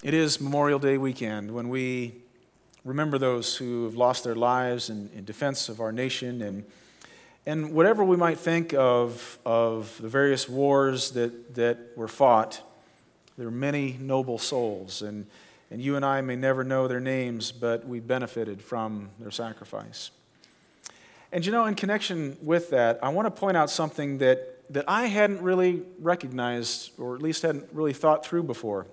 It is Memorial Day weekend when we remember those who have lost their lives in defense of our nation, and whatever we might think of the various wars that were fought, there are many noble souls, and you and I may never know their names, but we benefited from their sacrifice. And in connection with that, I want to point out something that I hadn't really recognized, or at least hadn't really thought through before.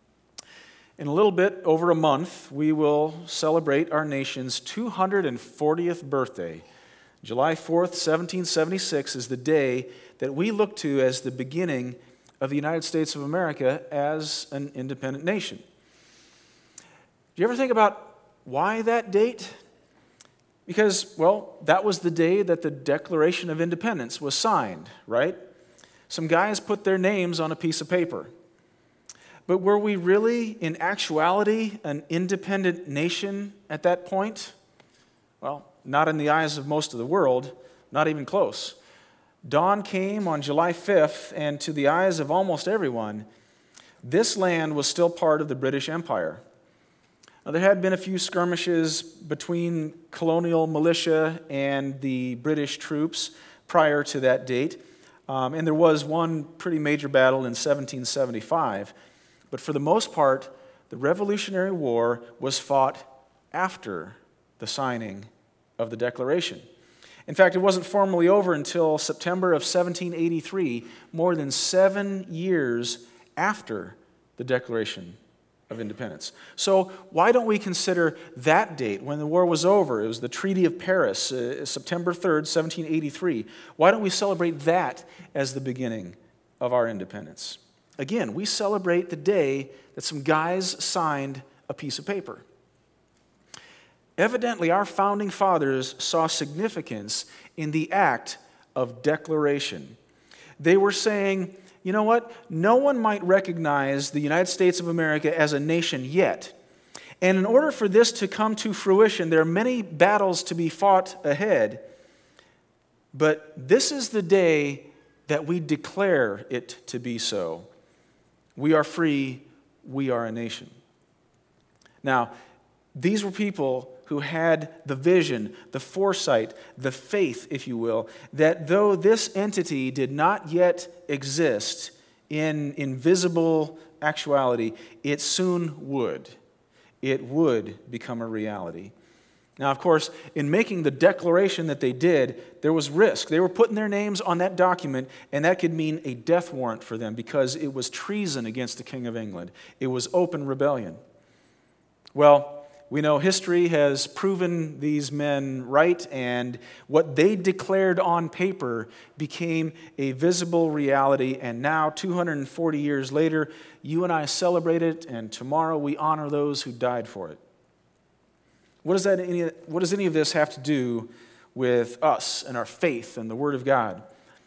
In a little bit over a month, we will celebrate our nation's 240th birthday. July 4th, 1776 is the day that we look to as the beginning of the United States of America as an independent nation. Do you ever think about why that date? Because, that was the day that the Declaration of Independence was signed, right? Some guys put their names on a piece of paper. But were we really, in actuality, an independent nation at that point? Well, not in the eyes of most of the world, not even close. Dawn came on July 5th, and to the eyes of almost everyone, this land was still part of the British Empire. Now, there had been a few skirmishes between colonial militia and the British troops prior to that date, and there was one pretty major battle in 1775. But for the most part, the Revolutionary War was fought after the signing of the Declaration. In fact, it wasn't formally over until September of 1783, more than 7 years after the Declaration of Independence. So why don't we consider that date when the war was over? It was the Treaty of Paris, September 3rd, 1783. Why don't we celebrate that as the beginning of our independence? Again, we celebrate the day that some guys signed a piece of paper. Evidently, our founding fathers saw significance in the act of declaration. They were saying, you know what? No one might recognize the United States of America as a nation yet. And in order for this to come to fruition, there are many battles to be fought ahead. But this is the day that we declare it to be so. We are free, we are a nation. Now, these were people who had the vision, the foresight, the faith, if you will, that though this entity did not yet exist in invisible actuality, it soon would. It would become a reality. Now, of course, in making the declaration that they did, there was risk. They were putting their names on that document, and that could mean a death warrant for them because it was treason against the King of England. It was open rebellion. Well, we know history has proven these men right, and what they declared on paper became a visible reality, and now, 240 years later, you and I celebrate it, and tomorrow we honor those who died for it. What does any of this have to do with us and our faith and the Word of God?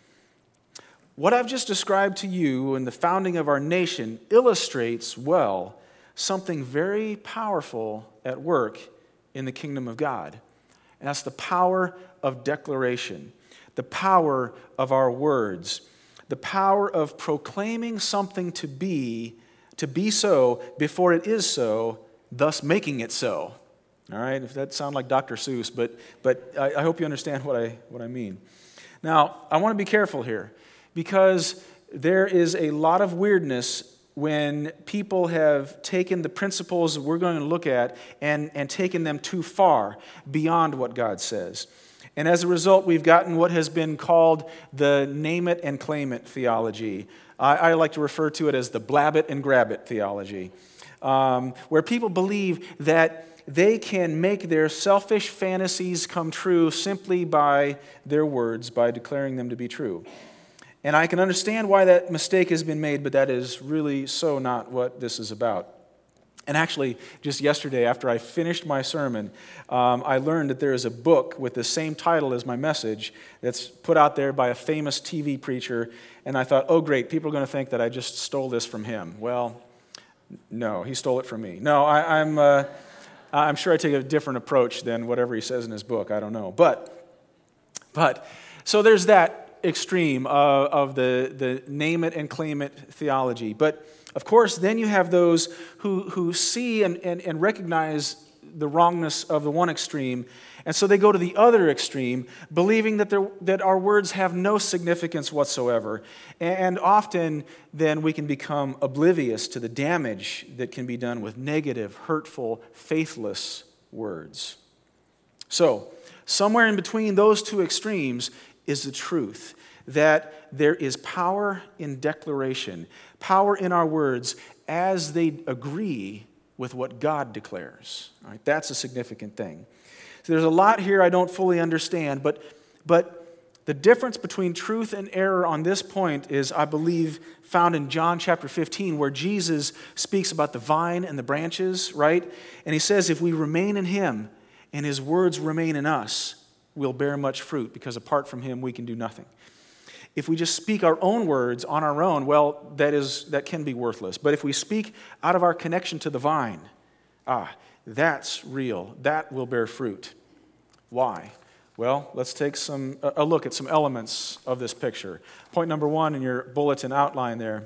What I've just described to you in the founding of our nation illustrates well something very powerful at work in the kingdom of God. And that's the power of declaration, the power of our words, the power of proclaiming something to be so before it is so, thus making it so. All right, if that sounds like Dr. Seuss, but I hope you understand what I mean. Now, I want to be careful here because there is a lot of weirdness when people have taken the principles that we're going to look at and taken them too far beyond what God says. And as a result, we've gotten what has been called the name it and claim it theology. I like to refer to it as the blab it and grab it theology, where people believe that they can make their selfish fantasies come true simply by their words, by declaring them to be true. And I can understand why that mistake has been made, but that is really so not what this is about. And actually, just yesterday, after I finished my sermon, I learned that there is a book with the same title as my message that's put out there by a famous TV preacher, and I thought, oh great, people are going to think that I just stole this from him. Well, no, he stole it from me. No, I'm sure I take a different approach than whatever he says in his book. I don't know. But so there's that extreme of the name it and claim it theology. But Of course, then you have those who see and recognize the wrongness of the one extreme, and so they go to the other extreme, believing that our words have no significance whatsoever. And often, then, we can become oblivious to the damage that can be done with negative, hurtful, faithless words. So, somewhere in between those two extremes is the truth that there is power in declaration, power in our words as they agree with what God declares. All right, that's a significant thing. So there's a lot here I don't fully understand, but the difference between truth and error on this point is, I believe, found in John chapter 15, where Jesus speaks about the vine and the branches, right? And he says, if we remain in him and his words remain in us, we'll bear much fruit, because apart from him we can do nothing. If we just speak our own words on our own, well, that can be worthless. But if we speak out of our connection to the vine, that's real. That will bear fruit. Why? Well, let's take a look at some elements of this picture. Point number 1 in your bulletin outline there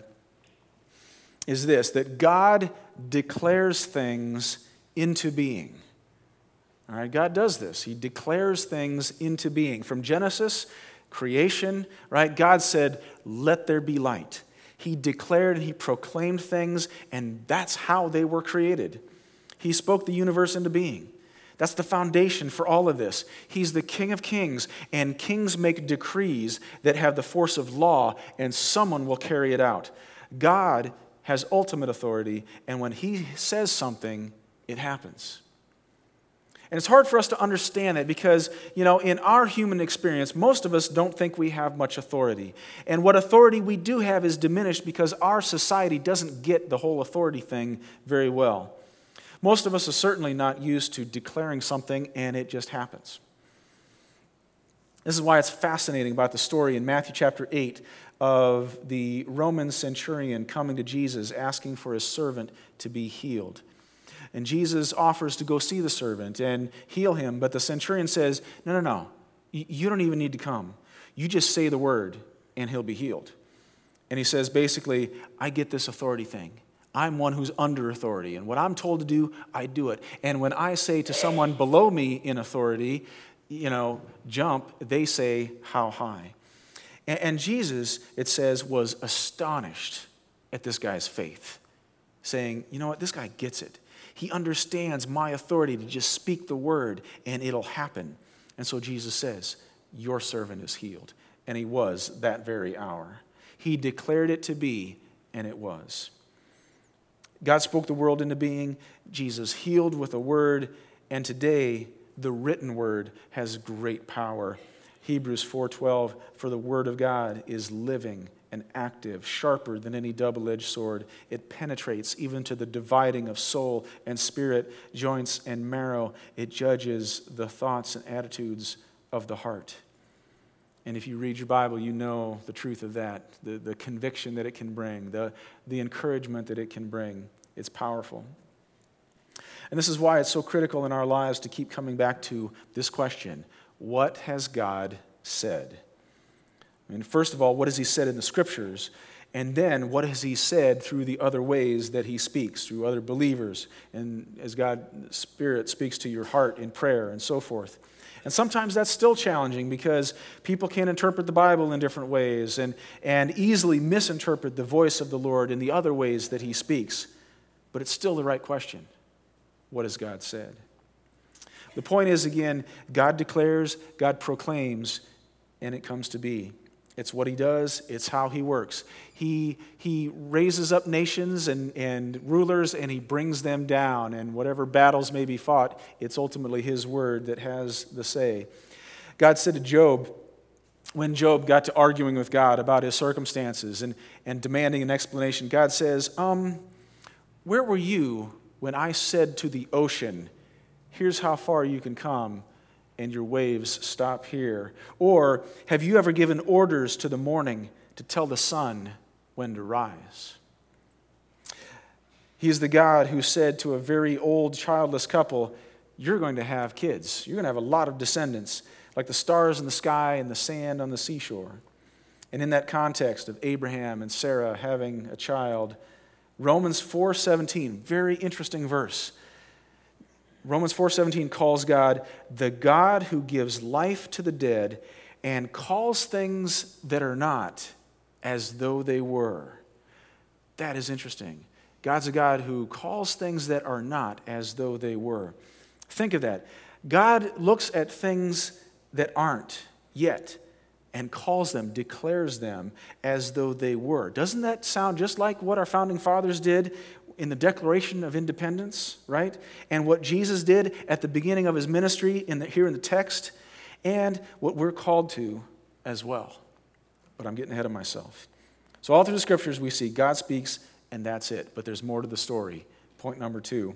is this, that God declares things into being. All right, God does this. He declares things into being. From Genesis, creation, right? God said, let there be light. He declared and he proclaimed things, and that's how they were created. He spoke the universe into being. That's the foundation for all of this. He's the King of kings, and kings make decrees that have the force of law, and someone will carry it out. God has ultimate authority, and when he says something, it happens. And it's hard for us to understand that because, in our human experience, most of us don't think we have much authority. And what authority we do have is diminished because our society doesn't get the whole authority thing very well. Most of us are certainly not used to declaring something and it just happens. This is why it's fascinating about the story in Matthew chapter 8 of the Roman centurion coming to Jesus asking for his servant to be healed. And Jesus offers to go see the servant and heal him, but the centurion says, no, you don't even need to come. You just say the word and he'll be healed. And he says, basically, I get this authority thing. I'm one who's under authority, and what I'm told to do, I do it. And when I say to someone below me in authority, jump, they say, how high? And Jesus, it says, was astonished at this guy's faith, saying, you know what, this guy gets it. He understands my authority to just speak the word and it'll happen. And so Jesus says, your servant is healed. And he was that very hour. He declared it to be, and it was. God spoke the world into being. Jesus healed with a word. And today, the written word has great power. Hebrews 4:12, for the word of God is living and active, sharper than any double-edged sword. It penetrates even to the dividing of soul and spirit, joints and marrow. It judges the thoughts and attitudes of the heart. And if you read your Bible, you know the truth of that, the conviction that it can bring, the encouragement that it can bring. It's powerful. And this is why it's so critical in our lives to keep coming back to this question: what has God said? I mean, first of all, what has he said in the scriptures? And then what has he said through the other ways that he speaks, through other believers, and as God's Spirit speaks to your heart in prayer and so forth. And sometimes that's still challenging because people can interpret the Bible in different ways and easily misinterpret the voice of the Lord in the other ways that he speaks. But it's still the right question. What has God said? The point is, again, God declares, God proclaims, and it comes to be. It's what he does. It's how he works. He raises up nations and rulers, and he brings them down. And whatever battles may be fought, it's ultimately his word that has the say. God said to Job, when Job got to arguing with God about his circumstances and demanding an explanation, God says, where were you when I said to the ocean, here's how far you can come, and your waves stop here? Or have you ever given orders to the morning to tell the sun when to rise? He's the God who said to a very old childless couple, you're going to have kids. You're going to have a lot of descendants, like the stars in the sky and the sand on the seashore. And in that context of Abraham and Sarah having a child, Romans 4:17, very interesting verse. Romans 4:17 calls God the God who gives life to the dead and calls things that are not as though they were. That is interesting. God's a God who calls things that are not as though they were. Think of that. God looks at things that aren't yet and calls them, declares them as though they were. Doesn't that sound just like what our founding fathers did in the Declaration of Independence, right? And what Jesus did at the beginning of his ministry here in the text, and what we're called to as well. But I'm getting ahead of myself. So all through the scriptures we see God speaks and that's it. But there's more to the story. Point number 2.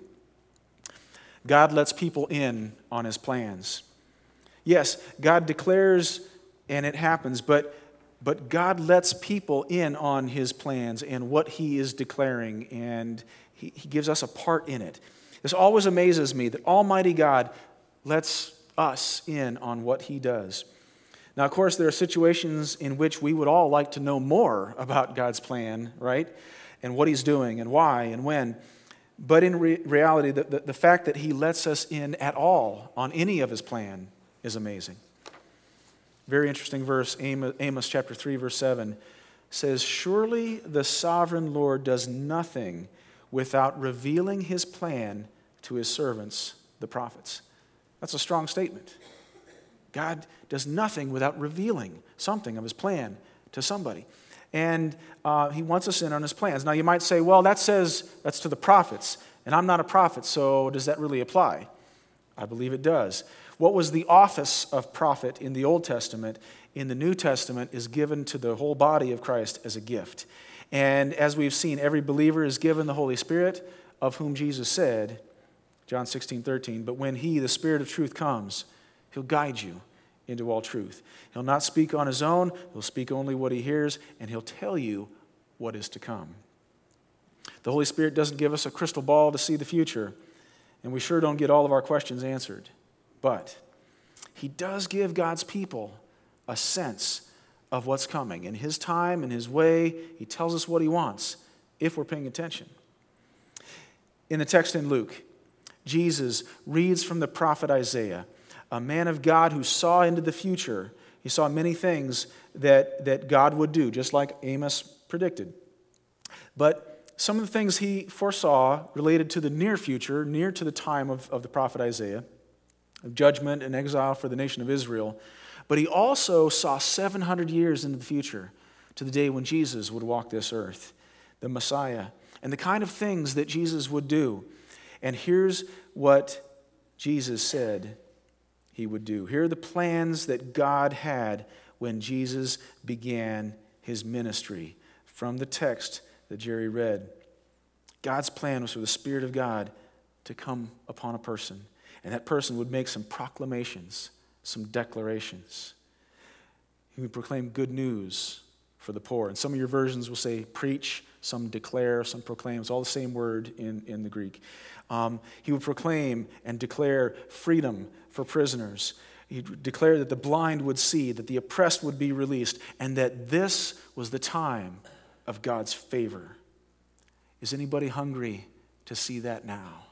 God lets people in on his plans. Yes, God declares and it happens, but God lets people in on his plans and what he is declaring, and he gives us a part in it. This always amazes me that Almighty God lets us in on what he does. Now, of course, there are situations in which we would all like to know more about God's plan, right? And what he's doing and why and when. But in reality, the fact that he lets us in at all on any of his plan is amazing. Very interesting verse, Amos chapter 3, verse 7, says, "Surely the sovereign Lord does nothing without revealing his plan to his servants, the prophets." That's a strong statement. God does nothing without revealing something of his plan to somebody. And he wants us in on his plans. Now you might say, well, that says that's to the prophets, and I'm not a prophet, so does that really apply? I believe it does. What was the office of prophet in the Old Testament, in the New Testament, is given to the whole body of Christ as a gift. And as we've seen, every believer is given the Holy Spirit, of whom Jesus said, John 16:13, "But when he, the Spirit of truth, comes, he'll guide you into all truth. He'll not speak on his own, he'll speak only what he hears, and he'll tell you what is to come." The Holy Spirit doesn't give us a crystal ball to see the future, and we sure don't get all of our questions answered. But he does give God's people a sense of what's coming. In his time, in his way, he tells us what he wants, if we're paying attention. In the text in Luke, Jesus reads from the prophet Isaiah, a man of God who saw into the future. He saw many things that God would do, just like Amos predicted. But some of the things he foresaw related to the near future, near to the time of the prophet Isaiah, of judgment and exile for the nation of Israel. But he also saw 700 years into the future, to the day when Jesus would walk this earth, the Messiah, and the kind of things that Jesus would do. And here's what Jesus said he would do. Here are the plans that God had when Jesus began his ministry. From the text that Jerry read, God's plan was for the Spirit of God to come upon a person. And that person would make some proclamations, some declarations. He would proclaim good news for the poor. And some of your versions will say preach, some declare, some proclaim. It's all the same word in the Greek. He would proclaim and declare freedom for prisoners. He would declare that the blind would see, that the oppressed would be released, and that this was the time of God's favor. Is anybody hungry to see that now?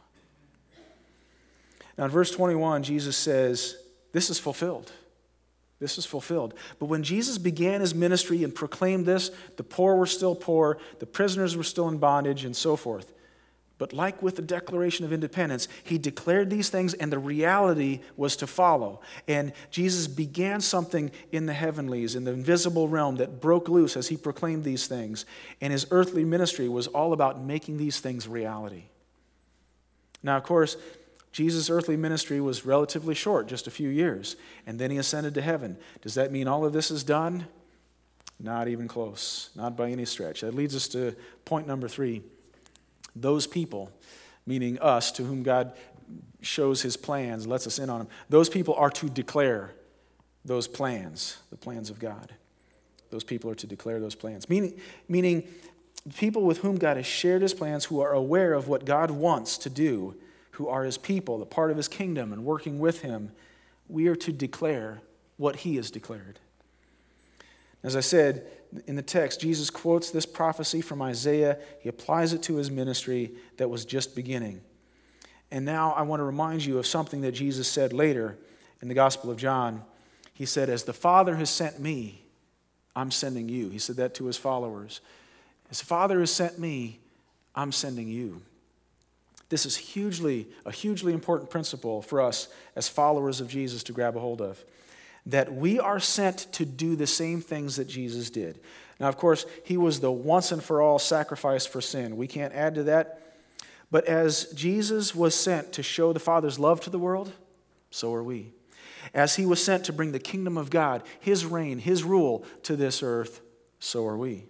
Now in verse 21, Jesus says, this is fulfilled. This is fulfilled. But when Jesus began his ministry and proclaimed this, the poor were still poor, the prisoners were still in bondage, and so forth. But like with the Declaration of Independence, he declared these things and the reality was to follow. And Jesus began something in the heavenlies, in the invisible realm that broke loose as he proclaimed these things. And his earthly ministry was all about making these things reality. Now, of course, Jesus' earthly ministry was relatively short, just a few years, and then he ascended to heaven. Does that mean all of this is done? Not even close, not by any stretch. That leads us to point number 3. Those people, meaning us, to whom God shows his plans, lets us in on them, those people are to declare those plans, the plans of God. Those people are to declare those plans. Meaning people with whom God has shared his plans, who are aware of what God wants to do, who are his people, the part of his kingdom, and working with him, we are to declare what he has declared. As I said, in the text, Jesus quotes this prophecy from Isaiah. He applies it to his ministry that was just beginning. And now I want to remind you of something that Jesus said later in the Gospel of John. He said, as the Father has sent me, I'm sending you. He said that to his followers. As the Father has sent me, I'm sending you. This is a hugely important principle for us as followers of Jesus to grab a hold of. That we are sent to do the same things that Jesus did. Now, of course, he was the once and for all sacrifice for sin. We can't add to that. But as Jesus was sent to show the Father's love to the world, so are we. As he was sent to bring the kingdom of God, his reign, his rule to this earth, so are we.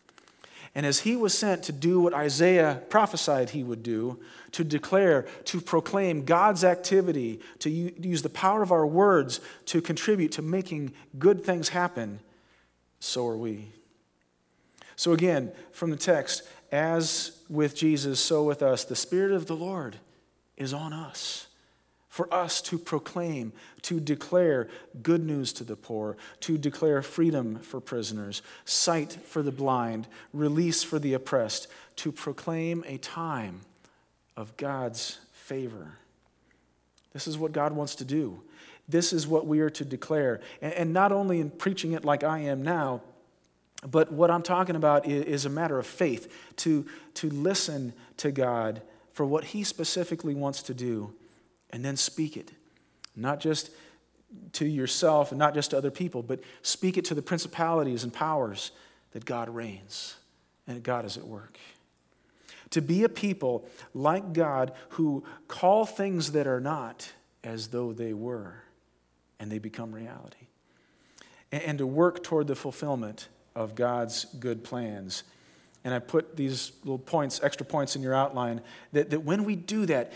And as he was sent to do what Isaiah prophesied he would do, to declare, to proclaim God's activity, to use the power of our words to contribute to making good things happen, so are we. So again, from the text, as with Jesus, so with us, the Spirit of the Lord is on us. For us to proclaim, to declare good news to the poor, to declare freedom for prisoners, sight for the blind, release for the oppressed, to proclaim a time of God's favor. This is what God wants to do. This is what we are to declare. And not only in preaching it like I am now, but what I'm talking about is a matter of faith, to listen to God for what he specifically wants to do. And then speak it, not just to yourself and not just to other people, but speak it to the principalities and powers that God reigns and God is at work. To be a people like God who call things that are not as though they were, and they become reality. And to work toward the fulfillment of God's good plans. And I put these little points, extra points in your outline, that when we do that,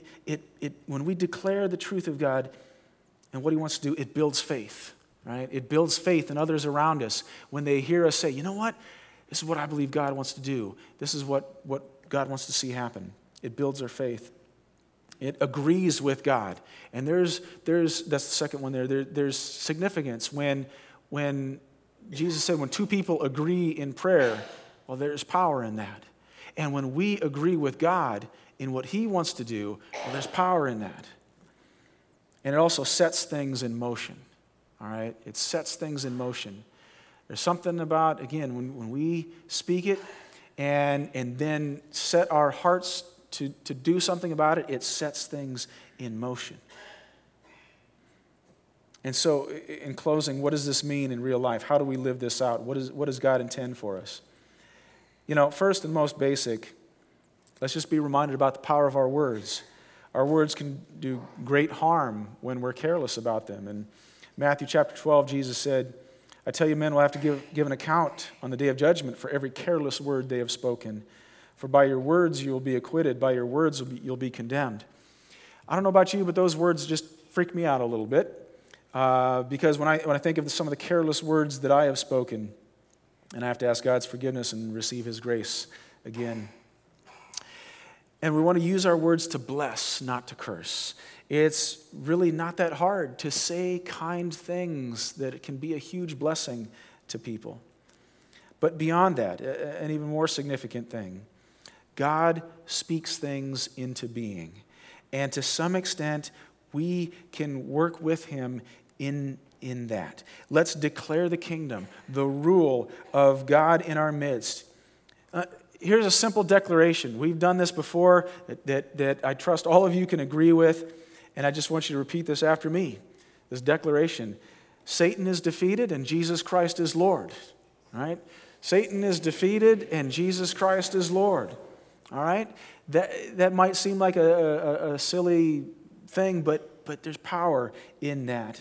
when we declare the truth of God and what he wants to do, it builds faith, right? It builds faith in others around us when they hear us say, you know what? This is what I believe God wants to do. This is what God wants to see happen. It builds our faith. It agrees with God. And there's that's the second one there. There's significance when Jesus said when two people agree in prayer, well, there's power in that. And when we agree with God in what he wants to do, well, there's power in that. And it also sets things in motion, all right? It sets things in motion. There's something about, again, when we speak it and then set our hearts to do something about it, it sets things in motion. And so, in closing, what does this mean in real life? How do we live this out? What does God intend for us? You know, first and most basic, let's just be reminded about the power of our words. Our words can do great harm when we're careless about them. In Matthew chapter 12, Jesus said, I tell you, men will have to give an account on the day of judgment for every careless word they have spoken. For by your words you will be acquitted, by your words you'll be condemned. I don't know about you, but those words just freak me out a little bit. Because when I think of some of the careless words that I have spoken, and I have to ask God's forgiveness and receive his grace again. And we want to use our words to bless, not to curse. It's really not that hard to say kind things that it can be a huge blessing to people. But beyond that, an even more significant thing, God speaks things into being. And to some extent, we can work with him in that. Let's declare the kingdom, the rule of God in our midst. Here's a simple declaration. We've done this before that I trust all of you can agree with, and I just want you to repeat this after me. This declaration. Satan is defeated and Jesus Christ is Lord. All right? Satan is defeated and Jesus Christ is Lord. All right? That might seem like a silly thing, but there's power in that.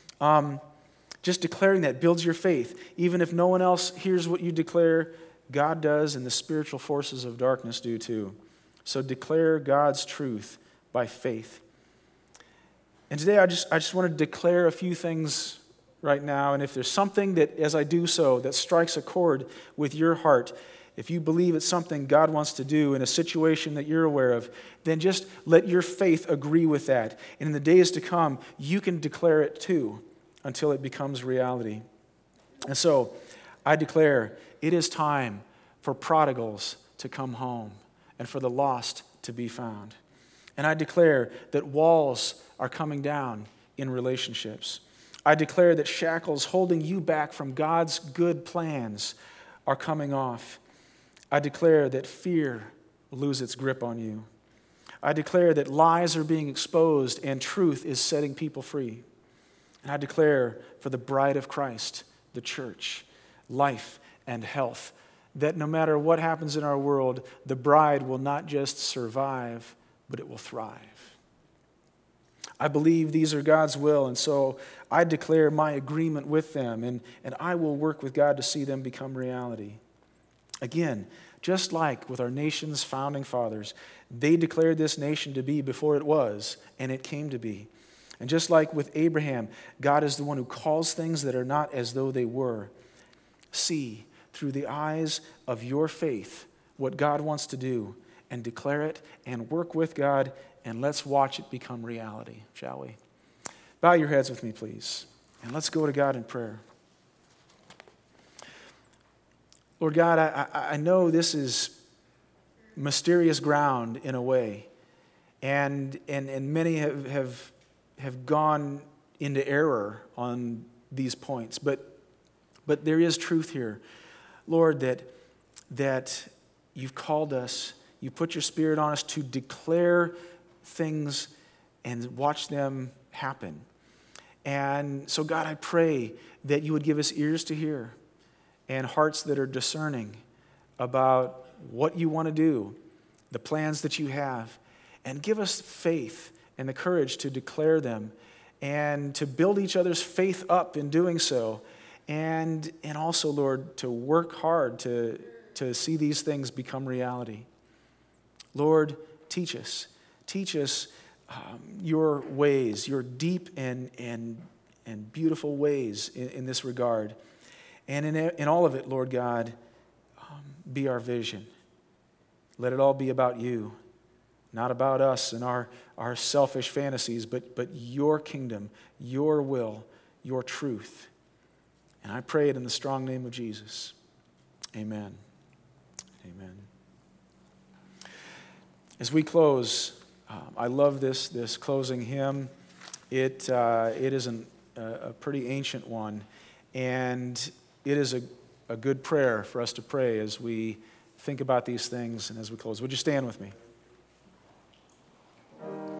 Just declaring that builds your faith. Even if no one else hears what you declare, God does, and the spiritual forces of darkness do too. So declare God's truth by faith. And today I just want to declare a few things right now, and if there's something that, as I do so, that strikes a chord with your heart, if you believe it's something God wants to do in a situation that you're aware of, then just let your faith agree with that. And in the days to come, you can declare it too until it becomes reality. And so I declare it is time for prodigals to come home and for the lost to be found. And I declare that walls are coming down in relationships. I declare that shackles holding you back from God's good plans are coming off. I declare that fear will lose its grip on you. I declare that lies are being exposed and truth is setting people free. And I declare for the bride of Christ, the church, life and health, that no matter what happens in our world, the bride will not just survive, but it will thrive. I believe these are God's will, and so I declare my agreement with them, and I will work with God to see them become reality. Again, just like with our nation's founding fathers, they declared this nation to be before it was, and it came to be. And just like with Abraham, God is the one who calls things that are not as though they were. See through the eyes of your faith what God wants to do and declare it and work with God, and let's watch it become reality, shall we? Bow your heads with me, please, and let's go to God in prayer. Lord God, I know this is mysterious ground in a way, and many have gone into error on these points, but there is truth here, Lord, that you've called us, you put your Spirit on us to declare things and watch them happen. And so, God, I pray that you would give us ears to hear and hearts that are discerning about what you want to do, the plans that you have, and give us faith and the courage to declare them and to build each other's faith up in doing so, and also, Lord, to work hard to see these things become reality. Lord, teach us. Teach us your ways, your deep and beautiful ways in this regard. And in all of it, Lord God, be our vision. Let it all be about you, not about us and our selfish fantasies, but your kingdom, your will, your truth. And I pray it in the strong name of Jesus. Amen. Amen. As we close, I love this closing hymn. It is a pretty ancient one, and it is a good prayer for us to pray as we think about these things and as we close. Would you stand with me?